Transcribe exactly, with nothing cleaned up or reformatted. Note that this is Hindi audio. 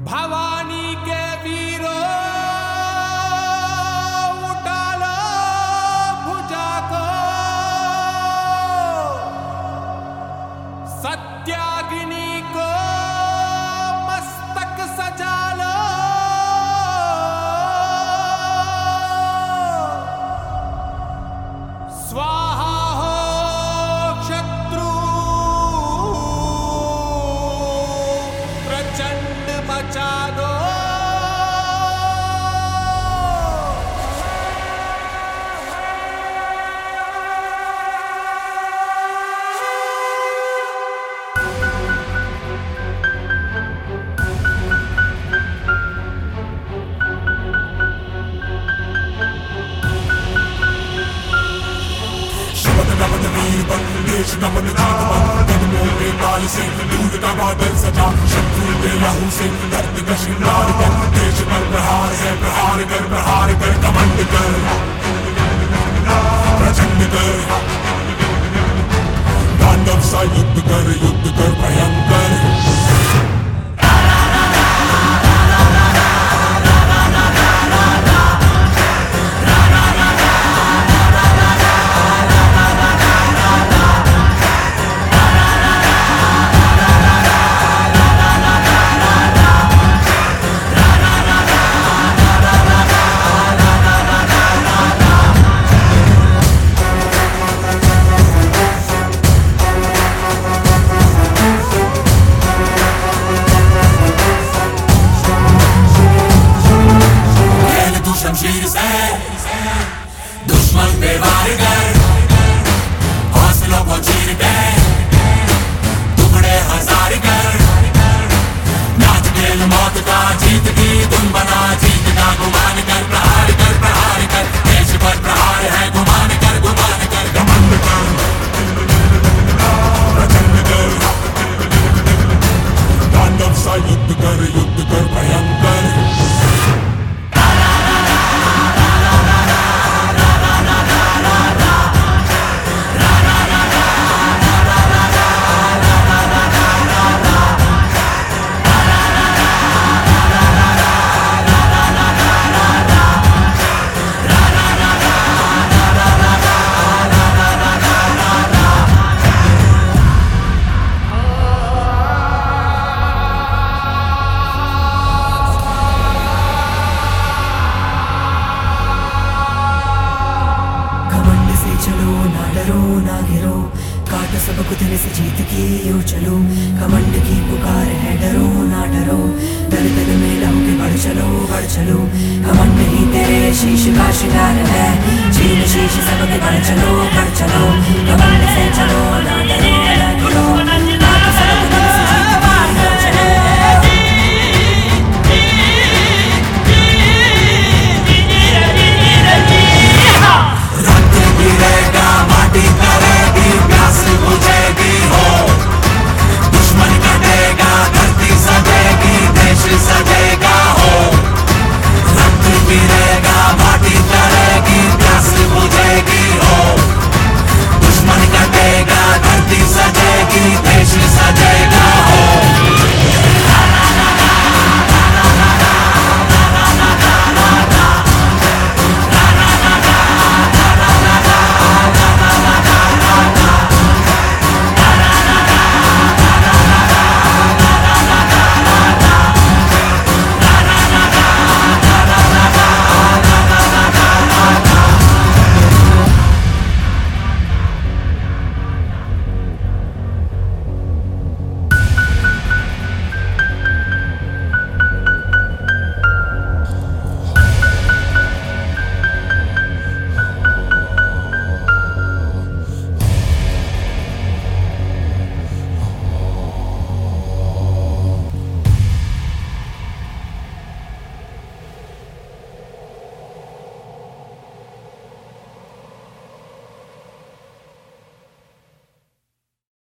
भवानी के वीरों उठा लो भुजा को, सत्याग्नि को मस्तक सजा लो। स्वाहा हो शत्रु, प्रचंड मचा दो। नमन वीर बन देश नमन जीत बन, कदमों के ताल से दूर का बादल सजा। शत्रु के लहू से दर्द का श्रृंगार कर, देश पर प्रहार है प्रहार कर प्रहार कर। कमंड कर प्रचंड कर, तांडव सा युद्ध कर युद्ध कर भयंकर। शमशीर से दुश्मन पे वार कर, हौसलों को चीर के टुकड़े हजार कर। नाच खेल मौत का जीत की धुन बना, जीत का गुमान कर प्रहार कर प्रहार कर। देश पर प्रहार है गुमान कर गुमान कर। घमंड कर प्रचंड कर, तांडव सा युद्ध कर युद्ध कर भयंकर। चलो ना डरो ना गिरो, काटो सबको दिल से जीत की यूं चलो। कमंड की पुकार है डरो ना डरो, दल दल में लहू के बढ़ चलो बढ़ चलो। कमंड ही तेरे शीश का शिकार है, चीन शीश सबके बढ़ चलो बढ़ चलो। कमंड से चलो ना डरो